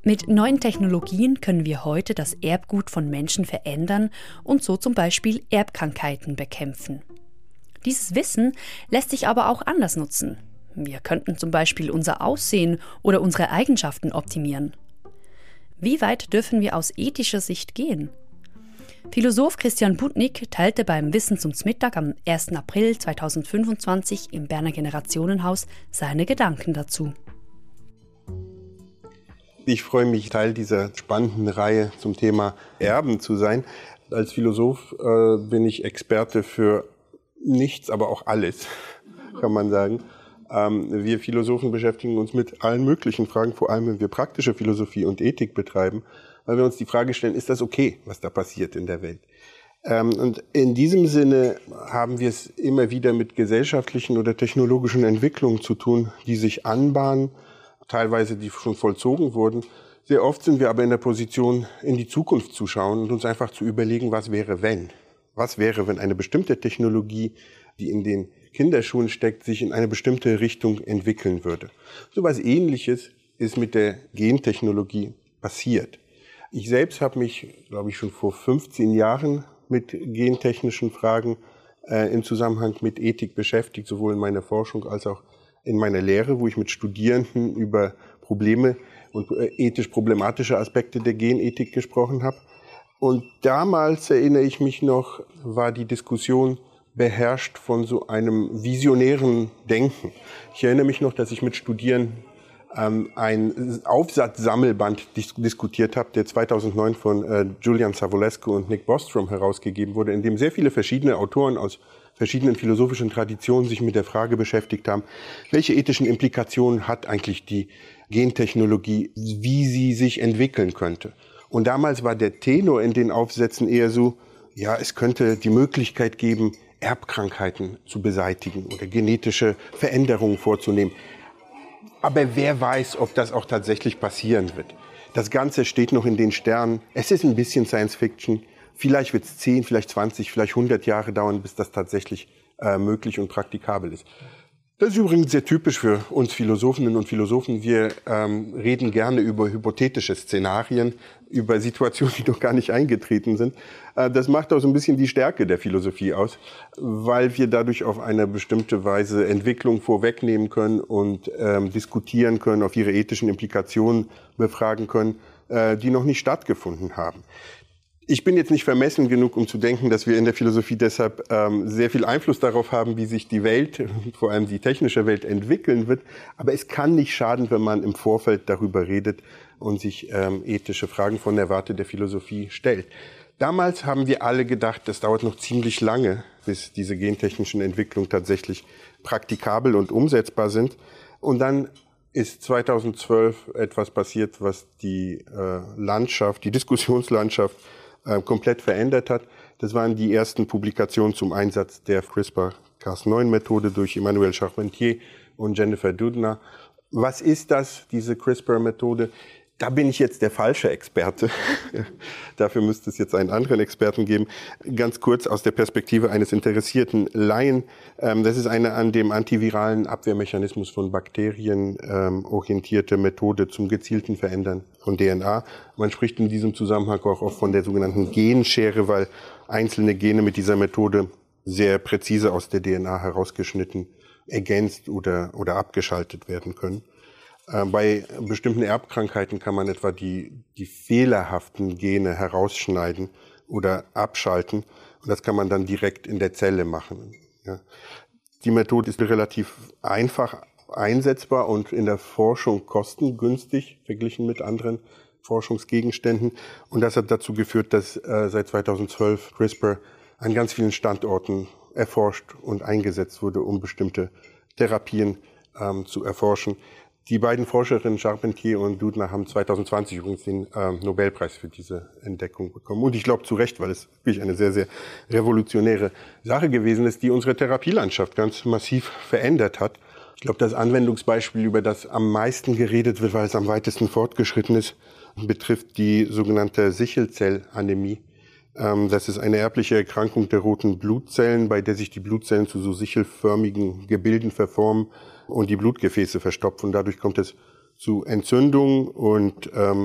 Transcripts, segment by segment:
Mit neuen Technologien können wir heute das Erbgut von Menschen verändern und so zum Beispiel Erbkrankheiten bekämpfen. Dieses Wissen lässt sich aber auch anders nutzen. Wir könnten zum Beispiel unser Aussehen oder unsere Eigenschaften optimieren. Wie weit dürfen wir aus ethischer Sicht gehen? Philosoph Christian Budnik teilte beim Wissen zum Mittag am 1. April 2025 im Berner Generationenhaus seine Gedanken dazu. Ich freue mich, Teil dieser spannenden Reihe zum Thema Erben zu sein. Als Philosoph bin ich Experte für nichts, aber auch alles, kann man sagen. Wir Philosophen beschäftigen uns mit allen möglichen Fragen, vor allem wenn wir praktische Philosophie und Ethik betreiben, weil wir uns die Frage stellen, ist das okay, was da passiert in der Welt? Und in diesem Sinne haben wir es immer wieder mit gesellschaftlichen oder technologischen Entwicklungen zu tun, die sich anbahnen, teilweise die schon vollzogen wurden. Sehr oft sind wir aber in der Position, in die Zukunft zu schauen und uns einfach zu überlegen, was wäre, wenn? Was wäre, wenn eine bestimmte Technologie, die in den Kinderschuhen steckt, sich in eine bestimmte Richtung entwickeln würde? So etwas Ähnliches ist mit der Gentechnologie passiert. Ich selbst habe mich, glaube ich, schon vor 15 Jahren mit gentechnischen Fragen im Zusammenhang mit Ethik beschäftigt, sowohl in meiner Forschung als auch in meiner Lehre, wo ich mit Studierenden über Probleme und ethisch problematische Aspekte der Genethik gesprochen habe. Und damals, erinnere ich mich noch, war die Diskussion beherrscht von so einem visionären Denken. Ich erinnere mich noch, dass ich mit Studierenden ein Aufsatzsammelband diskutiert habe, der 2009 von Julian Savulescu und Nick Bostrom herausgegeben wurde, in dem sehr viele verschiedene Autoren aus verschiedenen philosophischen Traditionen sich mit der Frage beschäftigt haben, welche ethischen Implikationen hat eigentlich die Gentechnologie, wie sie sich entwickeln könnte. Und damals war der Tenor in den Aufsätzen eher so, ja, es könnte die Möglichkeit geben, Erbkrankheiten zu beseitigen oder genetische Veränderungen vorzunehmen. Aber wer weiß, ob das auch tatsächlich passieren wird. Das Ganze steht noch in den Sternen. Es ist ein bisschen Science Fiction. Vielleicht wird es 10, vielleicht 20, vielleicht 100 Jahre dauern, bis das tatsächlich möglich und praktikabel ist. Das ist übrigens sehr typisch für uns Philosophinnen und Philosophen. Wir reden gerne über hypothetische Szenarien, über Situationen, die noch gar nicht eingetreten sind. Das macht auch so ein bisschen die Stärke der Philosophie aus, weil wir dadurch auf eine bestimmte Weise Entwicklung vorwegnehmen können und diskutieren können, auf ihre ethischen Implikationen befragen können, die noch nicht stattgefunden haben. Ich bin jetzt nicht vermessen genug, um zu denken, dass wir in der Philosophie deshalb sehr viel Einfluss darauf haben, wie sich die Welt, vor allem die technische Welt, entwickeln wird. Aber es kann nicht schaden, wenn man im Vorfeld darüber redet und sich ethische Fragen von der Warte der Philosophie stellt. Damals haben wir alle gedacht, das dauert noch ziemlich lange, bis diese gentechnischen Entwicklungen tatsächlich praktikabel und umsetzbar sind. Und dann ist 2012 etwas passiert, was die Landschaft, die Diskussionslandschaft komplett verändert hat. Das waren die ersten Publikationen zum Einsatz der CRISPR-Cas9-Methode durch Emmanuel Charpentier und Jennifer Doudna. Was ist das, diese CRISPR-Methode? Da bin ich jetzt der falsche Experte. Dafür müsste es jetzt einen anderen Experten geben. Ganz kurz aus der Perspektive eines interessierten Laien. Das ist eine an dem antiviralen Abwehrmechanismus von Bakterien orientierte Methode zum gezielten Verändern von DNA. Man spricht in diesem Zusammenhang auch oft von der sogenannten Genschere, weil einzelne Gene mit dieser Methode sehr präzise aus der DNA herausgeschnitten, ergänzt oder abgeschaltet werden können. Bei bestimmten Erbkrankheiten kann man etwa die fehlerhaften Gene herausschneiden oder abschalten. Und das kann man dann direkt in der Zelle machen. Ja. Die Methode ist relativ einfach einsetzbar und in der Forschung kostengünstig verglichen mit anderen Forschungsgegenständen. Und das hat dazu geführt, dass seit 2012 CRISPR an ganz vielen Standorten erforscht und eingesetzt wurde, um bestimmte Therapien zu erforschen. Die beiden Forscherinnen Charpentier und Doudna haben 2020 übrigens den Nobelpreis für diese Entdeckung bekommen. Und ich glaube zu Recht, weil es wirklich eine sehr, sehr revolutionäre Sache gewesen ist, die unsere Therapielandschaft ganz massiv verändert hat. Ich glaube, das Anwendungsbeispiel, über das am meisten geredet wird, weil es am weitesten fortgeschritten ist, betrifft die sogenannte Sichelzellanämie. Das ist eine erbliche Erkrankung der roten Blutzellen, bei der sich die Blutzellen zu so sichelförmigen Gebilden verformen und die Blutgefäße verstopfen. Dadurch kommt es zu Entzündung und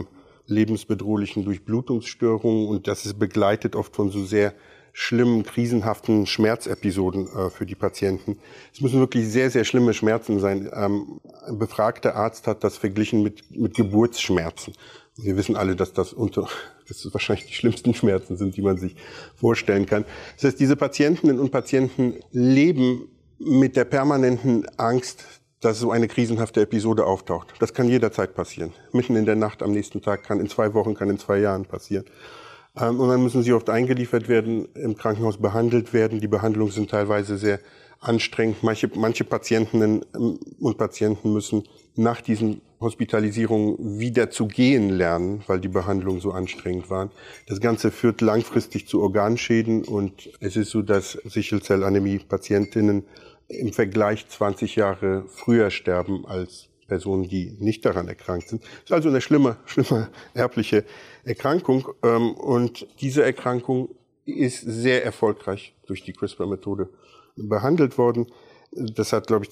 lebensbedrohlichen Durchblutungsstörungen und das ist begleitet oft von so sehr schlimmen, krisenhaften Schmerzepisoden für die Patienten. Es müssen wirklich sehr, sehr schlimme Schmerzen sein. Ein befragter Arzt hat das verglichen mit Geburtsschmerzen. Wir wissen alle, dass das wahrscheinlich die schlimmsten Schmerzen sind, die man sich vorstellen kann. Das heißt, diese Patientinnen und Patienten leben mit der permanenten Angst, dass so eine krisenhafte Episode auftaucht. Das kann jederzeit passieren. Mitten in der Nacht, am nächsten Tag, kann in 2 Wochen, kann in 2 Jahren passieren. Und dann müssen sie oft eingeliefert werden, im Krankenhaus behandelt werden. Die Behandlungen sind teilweise sehr anstrengend. Manche Patientinnen und Patienten müssen nach diesen Hospitalisierungen wieder zu gehen lernen, weil die Behandlungen so anstrengend waren. Das Ganze führt langfristig zu Organschäden und es ist so, dass Sichelzellanämie-Patientinnen im Vergleich 20 Jahre früher sterben als Personen, die nicht daran erkrankt sind. Das ist also eine schlimme erbliche Erkrankung. Und diese Erkrankung ist sehr erfolgreich durch die CRISPR-Methode behandelt worden. Das hat, glaube ich,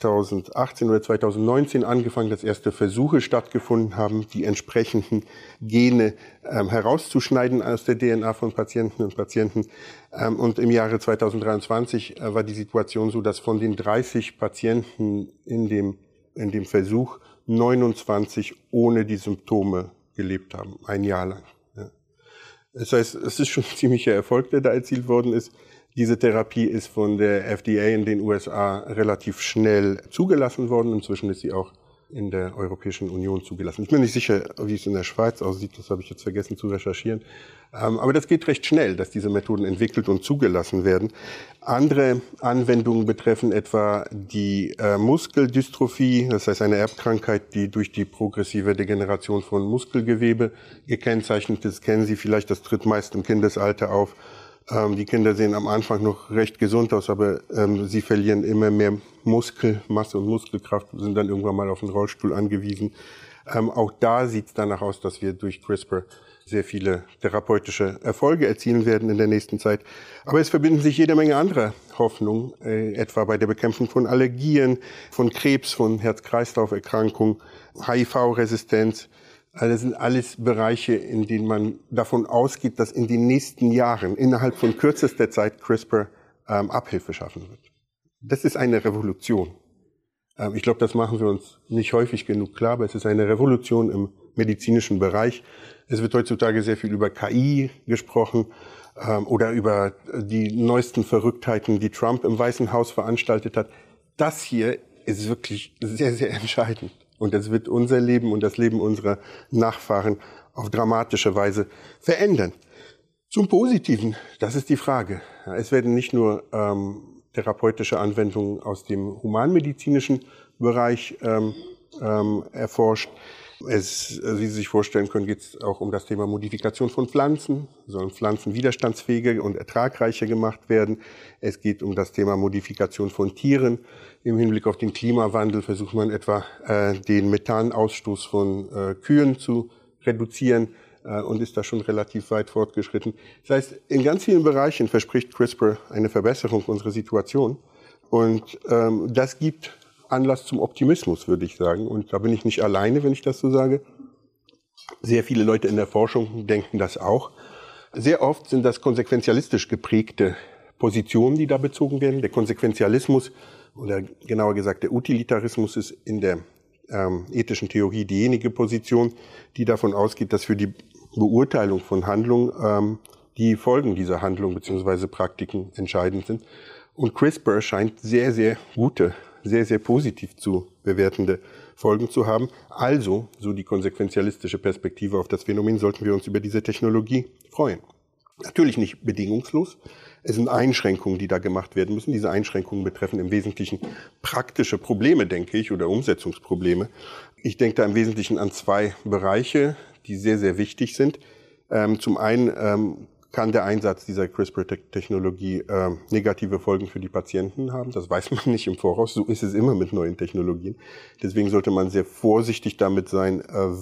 2018 oder 2019 angefangen, dass erste Versuche stattgefunden haben, die entsprechenden Gene herauszuschneiden aus der DNA von Patienten und Patienten. Und im Jahre 2023 war die Situation so, dass von den 30 Patienten in dem Versuch 29 ohne die Symptome gelebt haben, 1 Jahr lang. Ja. Das heißt, es ist schon ein ziemlicher Erfolg, der da erzielt worden ist. Diese Therapie ist von der FDA in den USA relativ schnell zugelassen worden. Inzwischen ist sie auch in der Europäischen Union zugelassen. Ich bin nicht sicher, wie es in der Schweiz aussieht, das habe ich jetzt vergessen zu recherchieren. Aber das geht recht schnell, dass diese Methoden entwickelt und zugelassen werden. Andere Anwendungen betreffen etwa die Muskeldystrophie, das heißt eine Erbkrankheit, die durch die progressive Degeneration von Muskelgewebe gekennzeichnet ist. Kennen Sie vielleicht, das tritt meist im Kindesalter auf. Die Kinder sehen am Anfang noch recht gesund aus, aber sie verlieren immer mehr Muskelmasse und Muskelkraft, sind dann irgendwann mal auf den Rollstuhl angewiesen. Auch da sieht es danach aus, dass wir durch CRISPR sehr viele therapeutische Erfolge erzielen werden in der nächsten Zeit. Aber es verbinden sich jede Menge anderer Hoffnungen, etwa bei der Bekämpfung von Allergien, von Krebs, von Herz-Kreislauf-Erkrankungen, HIV-Resistenz. Das sind alles Bereiche, in denen man davon ausgeht, dass in den nächsten Jahren innerhalb von kürzester Zeit CRISPR Abhilfe schaffen wird. Das ist eine Revolution. Ich glaube, das machen wir uns nicht häufig genug klar, aber es ist eine Revolution im medizinischen Bereich. Es wird heutzutage sehr viel über KI gesprochen oder über die neuesten Verrücktheiten, die Trump im Weißen Haus veranstaltet hat. Das hier ist wirklich sehr, sehr entscheidend. Und das wird unser Leben und das Leben unserer Nachfahren auf dramatische Weise verändern. Zum Positiven, das ist die Frage. Es werden nicht nur therapeutische Anwendungen aus dem humanmedizinischen Bereich erforscht. Wie Sie sich vorstellen können, geht es auch um das Thema Modifikation von Pflanzen. Sollen Pflanzen widerstandsfähiger und ertragreicher gemacht werden? Es geht um das Thema Modifikation von Tieren. Im Hinblick auf den Klimawandel versucht man etwa den Methanausstoß von Kühen zu reduzieren und ist da schon relativ weit fortgeschritten. Das heißt, in ganz vielen Bereichen verspricht CRISPR eine Verbesserung unserer Situation und das gibt Anlass zum Optimismus, würde ich sagen. Und da bin ich nicht alleine, wenn ich das so sage. Sehr viele Leute in der Forschung denken das auch. Sehr oft sind das konsequenzialistisch geprägte Positionen, die da bezogen werden. Der Konsequenzialismus oder genauer gesagt der Utilitarismus ist in der ethischen Theorie diejenige Position, die davon ausgeht, dass für die Beurteilung von Handlungen die Folgen dieser Handlung bzw. Praktiken entscheidend sind. Und CRISPR scheint sehr, sehr gute, sehr, sehr positiv zu bewertende Folgen zu haben. Also, so die konsequenzialistische Perspektive auf das Phänomen, sollten wir uns über diese Technologie freuen. Natürlich nicht bedingungslos. Es sind Einschränkungen, die da gemacht werden müssen. Diese Einschränkungen betreffen im Wesentlichen praktische Probleme, denke ich, oder Umsetzungsprobleme. Ich denke da im Wesentlichen an 2 Bereiche, die sehr, sehr wichtig sind. Zum einen kann der Einsatz dieser CRISPR-Technologie negative Folgen für die Patienten haben. Das weiß man nicht im Voraus. So ist es immer mit neuen Technologien. Deswegen sollte man sehr vorsichtig damit sein,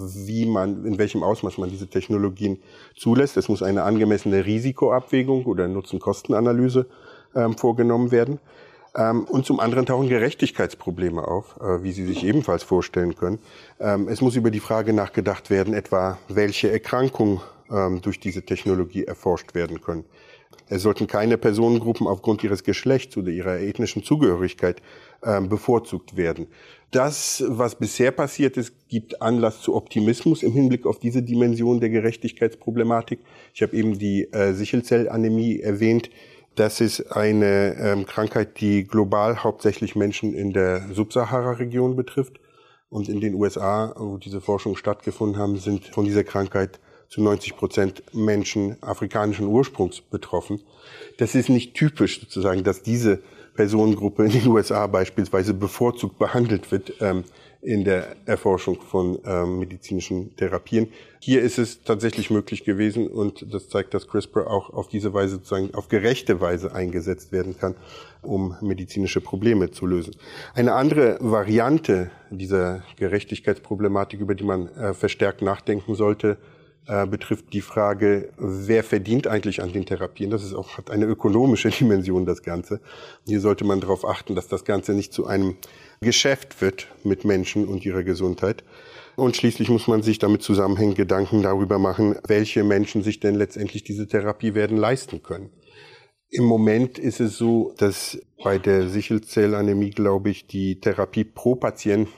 in welchem Ausmaß man diese Technologien zulässt. Es muss eine angemessene Risikoabwägung oder Nutzen-Kosten-Analyse vorgenommen werden. Und zum anderen tauchen Gerechtigkeitsprobleme auf, wie Sie sich ebenfalls vorstellen können. Es muss über die Frage nachgedacht werden, etwa welche Erkrankungen durch diese Technologie erforscht werden können. Es sollten keine Personengruppen aufgrund ihres Geschlechts oder ihrer ethnischen Zugehörigkeit bevorzugt werden. Das, was bisher passiert ist, gibt Anlass zu Optimismus im Hinblick auf diese Dimension der Gerechtigkeitsproblematik. Ich habe eben die Sichelzellanämie erwähnt. Das ist eine Krankheit, die global hauptsächlich Menschen in der Subsahara-Region betrifft. Und in den USA, wo diese Forschungen stattgefunden haben, sind von dieser Krankheit zu 90% Menschen afrikanischen Ursprungs betroffen. Das ist nicht typisch sozusagen, dass diese Personengruppe in den USA beispielsweise bevorzugt behandelt wird in der Erforschung von medizinischen Therapien. Hier ist es tatsächlich möglich gewesen und das zeigt, dass CRISPR auch auf diese Weise sozusagen auf gerechte Weise eingesetzt werden kann, um medizinische Probleme zu lösen. Eine andere Variante dieser Gerechtigkeitsproblematik, über die man verstärkt nachdenken sollte, betrifft die Frage, wer verdient eigentlich an den Therapien. Das ist auch, hat eine ökonomische Dimension, das Ganze. Hier sollte man darauf achten, dass das Ganze nicht zu einem Geschäft wird mit Menschen und ihrer Gesundheit. Und schließlich muss man sich damit zusammenhängend Gedanken darüber machen, welche Menschen sich denn letztendlich diese Therapie werden leisten können. Im Moment ist es so, dass bei der Sichelzellanämie, glaube ich, die Therapie pro Patienten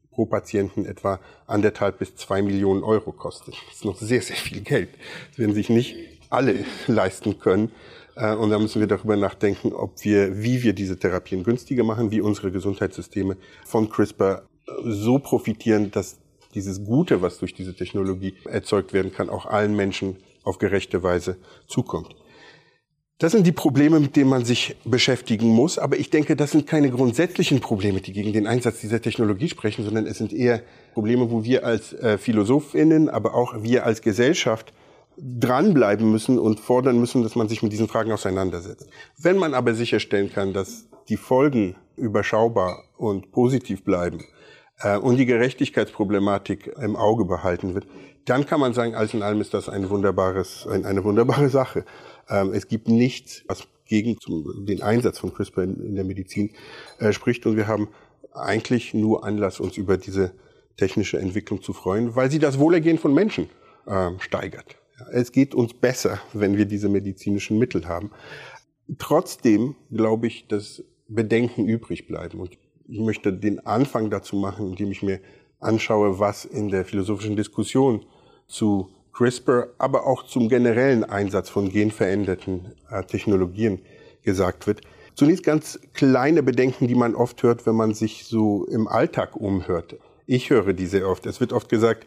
etwa 1,5 bis 2 Millionen Euro kostet. Das ist noch sehr, sehr viel Geld. Das werden sich nicht alle leisten können. Und da müssen wir darüber nachdenken, wie wir diese Therapien günstiger machen, wie unsere Gesundheitssysteme von CRISPR so profitieren, dass dieses Gute, was durch diese Technologie erzeugt werden kann, auch allen Menschen auf gerechte Weise zukommt. Das sind die Probleme, mit denen man sich beschäftigen muss. Aber ich denke, das sind keine grundsätzlichen Probleme, die gegen den Einsatz dieser Technologie sprechen, sondern es sind eher Probleme, wo wir als PhilosophInnen, aber auch wir als Gesellschaft dranbleiben müssen und fordern müssen, dass man sich mit diesen Fragen auseinandersetzt. Wenn man aber sicherstellen kann, dass die Folgen überschaubar und positiv bleiben und die Gerechtigkeitsproblematik im Auge behalten wird, dann kann man sagen, alles in allem ist das eine wunderbare Sache. Es gibt nichts, was gegen den Einsatz von CRISPR in der Medizin spricht. Und wir haben eigentlich nur Anlass, uns über diese technische Entwicklung zu freuen, weil sie das Wohlergehen von Menschen steigert. Ja, es geht uns besser, wenn wir diese medizinischen Mittel haben. Trotzdem glaube ich, dass Bedenken übrig bleiben. Und ich möchte den Anfang dazu machen, indem ich mir anschaue, was in der philosophischen Diskussion zu CRISPR, aber auch zum generellen Einsatz von genveränderten Technologien gesagt wird. Zunächst ganz kleine Bedenken, die man oft hört, wenn man sich so im Alltag umhört. Ich höre die sehr oft. Es wird oft gesagt,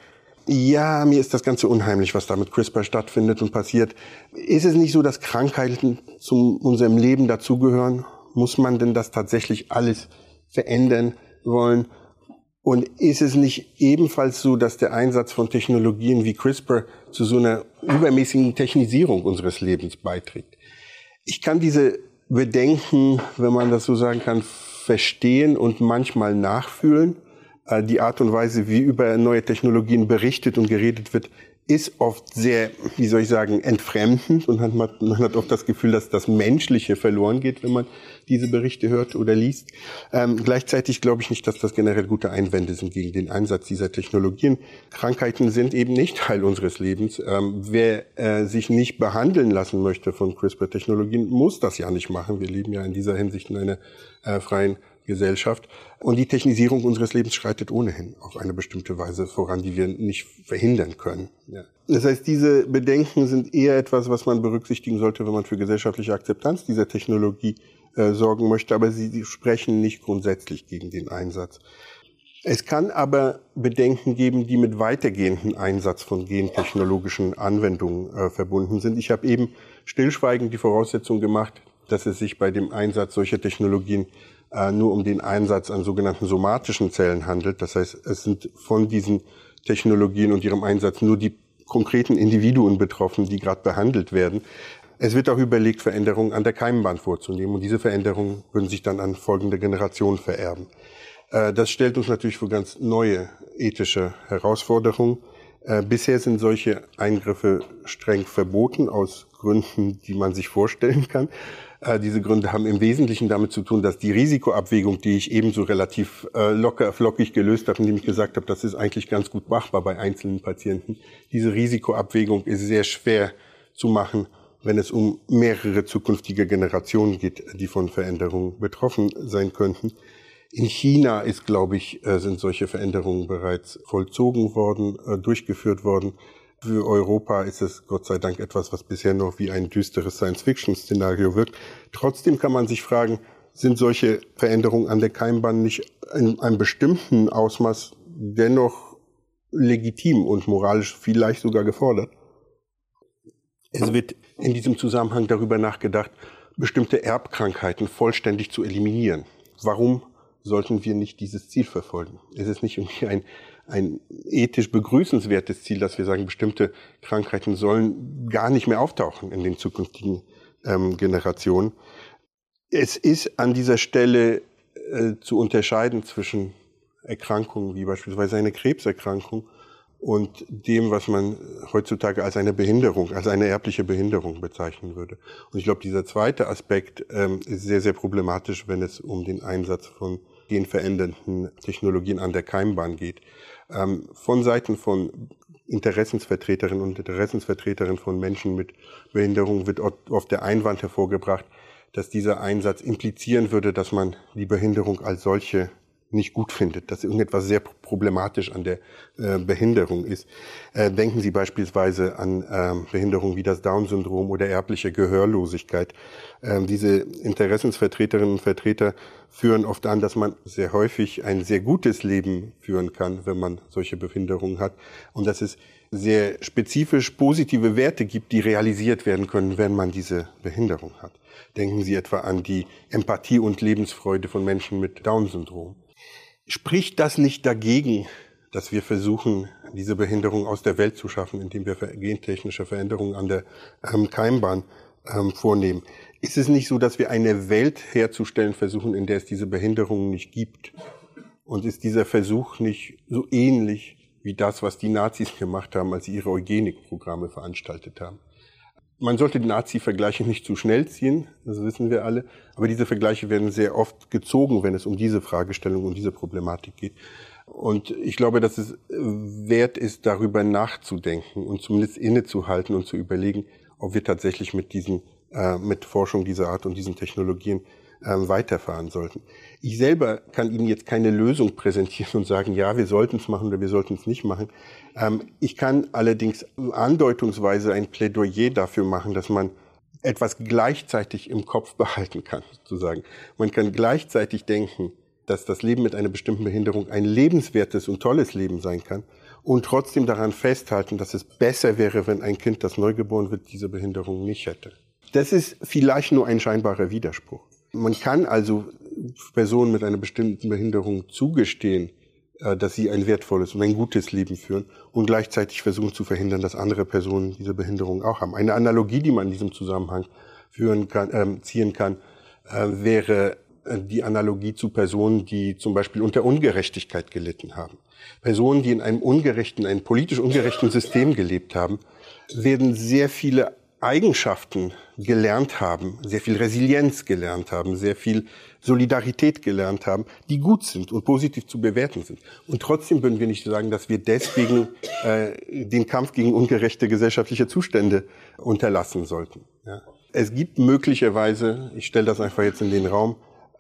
ja, mir ist das Ganze unheimlich, was da mit CRISPR stattfindet und passiert. Ist es nicht so, dass Krankheiten zu unserem Leben dazugehören? Muss man denn das tatsächlich alles verändern wollen? Und ist es nicht ebenfalls so, dass der Einsatz von Technologien wie CRISPR zu so einer übermäßigen Technisierung unseres Lebens beiträgt? Ich kann diese Bedenken, wenn man das so sagen kann, verstehen und manchmal nachfühlen. Die Art und Weise, wie über neue Technologien berichtet und geredet wird, ist oft sehr, entfremdend und man hat oft das Gefühl, dass das Menschliche verloren geht, wenn man diese Berichte hört oder liest. Gleichzeitig glaube ich nicht, dass das generell gute Einwände sind gegen den Einsatz dieser Technologien. Krankheiten sind eben nicht Teil unseres Lebens. Wer sich nicht behandeln lassen möchte von CRISPR-Technologien, muss das ja nicht machen. Wir leben ja in dieser Hinsicht in einer freien Gesellschaft. Und die Technisierung unseres Lebens schreitet ohnehin auf eine bestimmte Weise voran, die wir nicht verhindern können. Ja. Das heißt, diese Bedenken sind eher etwas, was man berücksichtigen sollte, wenn man für gesellschaftliche Akzeptanz dieser Technologie sorgen möchte, aber sie sprechen nicht grundsätzlich gegen den Einsatz. Es kann aber Bedenken geben, die mit weitergehendem Einsatz von gentechnologischen Anwendungen verbunden sind. Ich habe eben stillschweigend die Voraussetzung gemacht, dass es sich bei dem Einsatz solcher Technologien nur um den Einsatz an sogenannten somatischen Zellen handelt. Das heißt, es sind von diesen Technologien und ihrem Einsatz nur die konkreten Individuen betroffen, die gerade behandelt werden. Es wird auch überlegt, Veränderungen an der Keimbahn vorzunehmen und diese Veränderungen würden sich dann an folgende Generationen vererben. Das stellt uns natürlich vor ganz neue ethische Herausforderungen. Bisher sind solche Eingriffe streng verboten aus Gründen, die man sich vorstellen kann. Diese Gründe haben im Wesentlichen damit zu tun, dass die Risikoabwägung, die ich ebenso relativ locker, flockig gelöst habe, indem ich gesagt habe, das ist eigentlich ganz gut machbar bei einzelnen Patienten. Diese Risikoabwägung ist sehr schwer zu machen, wenn es um mehrere zukünftige Generationen geht, die von Veränderungen betroffen sein könnten. In China ist, glaube ich, sind solche Veränderungen bereits vollzogen worden, durchgeführt worden. Für Europa ist es Gott sei Dank etwas, was bisher noch wie ein düsteres Science-Fiction-Szenario wirkt. Trotzdem kann man sich fragen, sind solche Veränderungen an der Keimbahn nicht in einem bestimmten Ausmaß dennoch legitim und moralisch vielleicht sogar gefordert? Es wird in diesem Zusammenhang darüber nachgedacht, bestimmte Erbkrankheiten vollständig zu eliminieren. Warum sollten wir nicht dieses Ziel verfolgen? Es ist nicht irgendwie ein ethisch begrüßenswertes Ziel, dass wir sagen, bestimmte Krankheiten sollen gar nicht mehr auftauchen in den zukünftigen Generationen. Es ist an dieser Stelle zu unterscheiden zwischen Erkrankungen wie beispielsweise eine Krebserkrankung und dem, was man heutzutage als eine Behinderung, als eine erbliche Behinderung bezeichnen würde. Und ich glaube, dieser zweite Aspekt ist sehr, sehr problematisch, wenn es um den Einsatz von genverändernden Technologien an der Keimbahn geht. Von Seiten von Interessensvertreterinnen und Interessensvertretern von Menschen mit Behinderung wird oft der Einwand hervorgebracht, dass dieser Einsatz implizieren würde, dass man die Behinderung als solche nicht gut findet, dass irgendetwas sehr problematisch an der Behinderung ist. Denken Sie beispielsweise an Behinderungen wie das Down-Syndrom oder erbliche Gehörlosigkeit. Diese Interessensvertreterinnen und Vertreter führen oft an, dass man sehr häufig ein sehr gutes Leben führen kann, wenn man solche Behinderungen hat, und dass es sehr spezifisch positive Werte gibt, die realisiert werden können, wenn man diese Behinderung hat. Denken Sie etwa an die Empathie und Lebensfreude von Menschen mit Down-Syndrom. Spricht das nicht dagegen, dass wir versuchen, diese Behinderung aus der Welt zu schaffen, indem wir gentechnische Veränderungen an der Keimbahn vornehmen? Ist es nicht so, dass wir eine Welt herzustellen versuchen, in der es diese Behinderungen nicht gibt? Und ist dieser Versuch nicht so ähnlich wie das, was die Nazis gemacht haben, als sie ihre Eugenikprogramme veranstaltet haben? Man sollte die Nazi-Vergleiche nicht zu schnell ziehen, das wissen wir alle, aber diese Vergleiche werden sehr oft gezogen, wenn es um diese Fragestellung, um diese Problematik geht. Und ich glaube, dass es wert ist, darüber nachzudenken und zumindest innezuhalten und zu überlegen, ob wir tatsächlich mit Forschung dieser Art und diesen Technologien weiterfahren sollten. Ich selber kann Ihnen jetzt keine Lösung präsentieren und sagen, ja, wir sollten es machen oder wir sollten es nicht machen. Ich kann allerdings andeutungsweise ein Plädoyer dafür machen, dass man etwas gleichzeitig im Kopf behalten kann, sozusagen. Man kann gleichzeitig denken, dass das Leben mit einer bestimmten Behinderung ein lebenswertes und tolles Leben sein kann und trotzdem daran festhalten, dass es besser wäre, wenn ein Kind, das neugeboren wird, diese Behinderung nicht hätte. Das ist vielleicht nur ein scheinbarer Widerspruch. Man kann also Personen mit einer bestimmten Behinderung zugestehen, dass sie ein wertvolles und ein gutes Leben führen und gleichzeitig versuchen zu verhindern, dass andere Personen diese Behinderung auch haben. Eine Analogie, die man in diesem Zusammenhang ziehen kann, wäre die Analogie zu Personen, die zum Beispiel unter Ungerechtigkeit gelitten haben. Personen, die in einem politisch ungerechten System gelebt haben, werden sehr viele Eigenschaften gelernt haben, sehr viel Resilienz gelernt haben, sehr viel Solidarität gelernt haben, die gut sind und positiv zu bewerten sind. Und trotzdem würden wir nicht sagen, dass wir deswegen den Kampf gegen ungerechte gesellschaftliche Zustände unterlassen sollten. Ja. Es gibt möglicherweise, ich stelle das einfach jetzt in den Raum,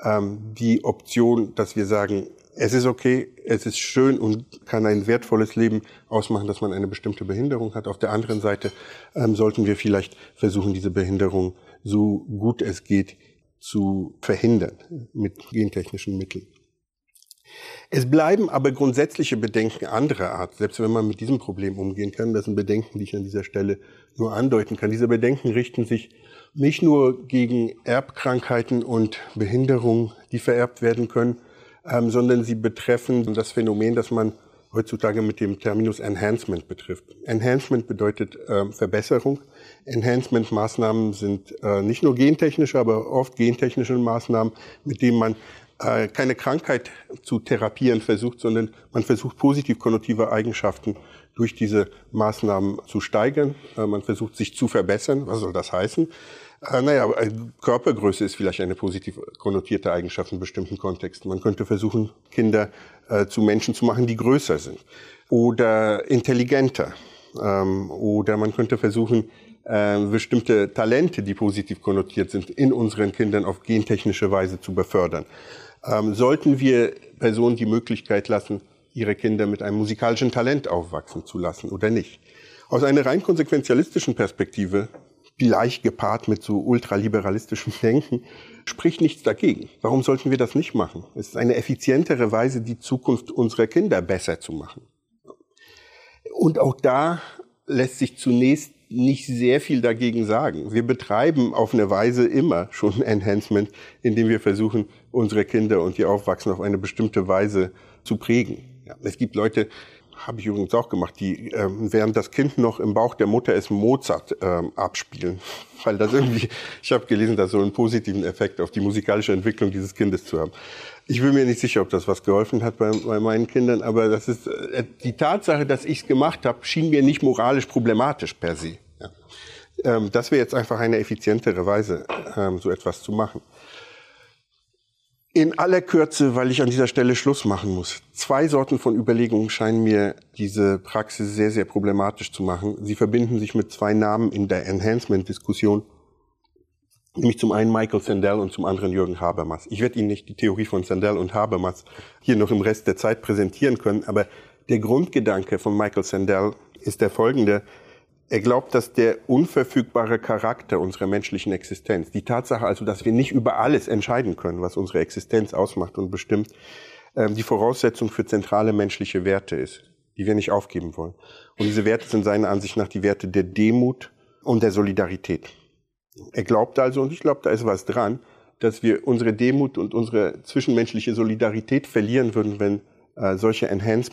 die Option, dass wir sagen, es ist okay, es ist schön und kann ein wertvolles Leben ausmachen, dass man eine bestimmte Behinderung hat. Auf der anderen Seite sollten wir vielleicht versuchen, diese Behinderung so gut es geht zu verhindern mit gentechnischen Mitteln. Es bleiben aber grundsätzliche Bedenken anderer Art, selbst wenn man mit diesem Problem umgehen kann. Das sind Bedenken, die ich an dieser Stelle nur andeuten kann. Diese Bedenken richten sich nicht nur gegen Erbkrankheiten und Behinderungen, die vererbt werden können, sondern sie betreffen das Phänomen, das man heutzutage mit dem Terminus Enhancement betrifft. Enhancement bedeutet Verbesserung. Enhancement-Maßnahmen sind nicht nur gentechnische, aber oft gentechnische Maßnahmen, mit denen man keine Krankheit zu therapieren versucht, sondern man versucht positiv konnotative Eigenschaften durch diese Maßnahmen zu steigern. Man versucht sich zu verbessern. Was soll das heißen? Körpergröße ist vielleicht eine positiv konnotierte Eigenschaft in bestimmten Kontexten. Man könnte versuchen, Kinder zu Menschen zu machen, die größer sind oder intelligenter. Oder man könnte versuchen, bestimmte Talente, die positiv konnotiert sind, in unseren Kindern auf gentechnische Weise zu befördern. Sollten wir Personen die Möglichkeit lassen, ihre Kinder mit einem musikalischen Talent aufwachsen zu lassen oder nicht? Aus einer rein konsequenzialistischen Perspektive, vielleicht gepaart mit so ultraliberalistischem Denken, spricht nichts dagegen. Warum sollten wir das nicht machen? Es ist eine effizientere Weise, die Zukunft unserer Kinder besser zu machen. Und auch da lässt sich zunächst nicht sehr viel dagegen sagen. Wir betreiben auf eine Weise immer schon Enhancement, indem wir versuchen, unsere Kinder und ihr Aufwachsen auf eine bestimmte Weise zu prägen. Ja, es gibt Leute, habe ich übrigens auch gemacht, die während das Kind noch im Bauch der Mutter ist, Mozart abspielen. Weil das irgendwie, ich habe gelesen, das soll einen positiven Effekt auf die musikalische Entwicklung dieses Kindes zu haben. Ich bin mir nicht sicher, ob das was geholfen hat bei meinen Kindern, aber das ist die Tatsache, dass ich es gemacht habe, schien mir nicht moralisch problematisch per se. Ja. Das wäre jetzt einfach eine effizientere Weise, so etwas zu machen. In aller Kürze, weil ich an dieser Stelle Schluss machen muss. 2 Sorten von Überlegungen scheinen mir diese Praxis sehr, sehr problematisch zu machen. Sie verbinden sich mit 2 Namen in der Enhancement-Diskussion. Nämlich zum einen Michael Sandel und zum anderen Jürgen Habermas. Ich werde Ihnen nicht die Theorie von Sandel und Habermas hier noch im Rest der Zeit präsentieren können, aber der Grundgedanke von Michael Sandel ist der folgende. Er glaubt, dass der unverfügbare Charakter unserer menschlichen Existenz, die Tatsache also, dass wir nicht über alles entscheiden können, was unsere Existenz ausmacht und bestimmt, die Voraussetzung für zentrale menschliche Werte ist, die wir nicht aufgeben wollen. Und diese Werte sind seiner Ansicht nach die Werte der Demut und der Solidarität. Er glaubt also, und ich glaube, da ist was dran, dass wir unsere Demut und unsere zwischenmenschliche Solidarität verlieren würden, wenn solche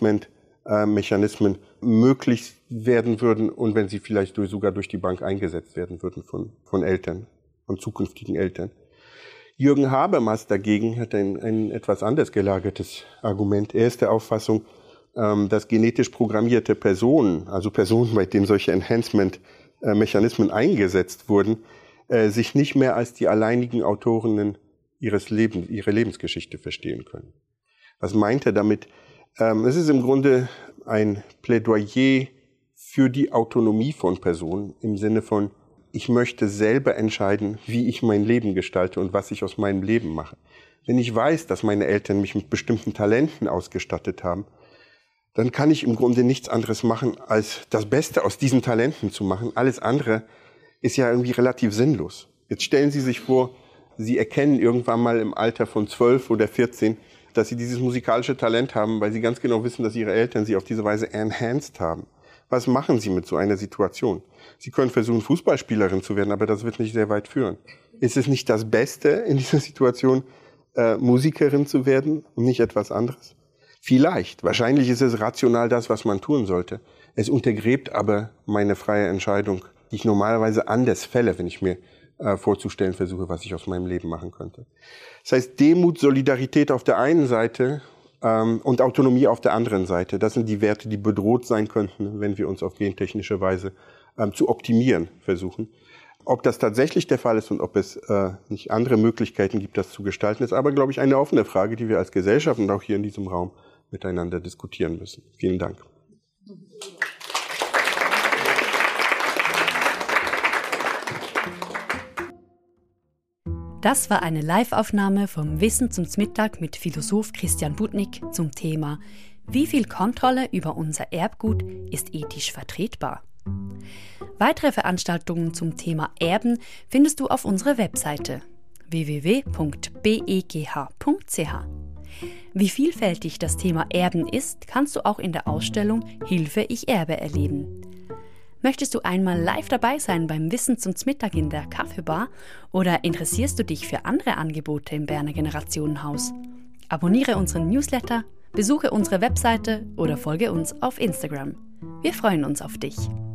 Enhancement-Mechanismen möglich werden würden und wenn sie vielleicht sogar durch die Bank eingesetzt werden würden von Eltern, von zukünftigen Eltern. Jürgen Habermas dagegen hat ein etwas anders gelagertes Argument. Er ist der Auffassung, dass genetisch programmierte Personen, also Personen, bei denen solche Enhancement-Mechanismen eingesetzt wurden, sich nicht mehr als die alleinigen Autorinnen ihrer Lebensgeschichte verstehen können. Was meint er damit? Es ist im Grunde ein Plädoyer für die Autonomie von Personen im Sinne von, ich möchte selber entscheiden, wie ich mein Leben gestalte und was ich aus meinem Leben mache. Wenn ich weiß, dass meine Eltern mich mit bestimmten Talenten ausgestattet haben, dann kann ich im Grunde nichts anderes machen, als das Beste aus diesen Talenten zu machen. Alles andere ist ja irgendwie relativ sinnlos. Jetzt stellen Sie sich vor, Sie erkennen irgendwann mal im Alter von 12 oder 14, dass Sie dieses musikalische Talent haben, weil Sie ganz genau wissen, dass Ihre Eltern Sie auf diese Weise enhanced haben. Was machen Sie mit so einer Situation? Sie können versuchen, Fußballspielerin zu werden, aber das wird nicht sehr weit führen. Ist es nicht das Beste in dieser Situation, Musikerin zu werden und nicht etwas anderes? Vielleicht. Wahrscheinlich ist es rational das, was man tun sollte. Es untergräbt aber meine freie Entscheidung, die ich normalerweise anders fälle, wenn ich mir vorzustellen versuche, was ich aus meinem Leben machen könnte. Das heißt, Demut, Solidarität auf der einen Seite und Autonomie auf der anderen Seite. Das sind die Werte, die bedroht sein könnten, wenn wir uns auf gentechnische Weise zu optimieren versuchen. Ob das tatsächlich der Fall ist und ob es nicht andere Möglichkeiten gibt, das zu gestalten, ist aber, glaube ich, eine offene Frage, die wir als Gesellschaft und auch hier in diesem Raum miteinander diskutieren müssen. Vielen Dank. Das war eine Live-Aufnahme vom Wissen zum Mittag mit Philosoph Christian Budnik zum Thema Wie viel Kontrolle über unser Erbgut ist ethisch vertretbar? Weitere Veranstaltungen zum Thema Erben findest du auf unserer Webseite www.begh.ch. Wie vielfältig das Thema Erben ist, kannst du auch in der Ausstellung Hilfe, ich erbe erleben. Möchtest du einmal live dabei sein beim Wissen zum Mittag in der Kaffeebar oder interessierst du dich für andere Angebote im Berner Generationenhaus? Abonniere unseren Newsletter, besuche unsere Webseite oder folge uns auf Instagram. Wir freuen uns auf dich.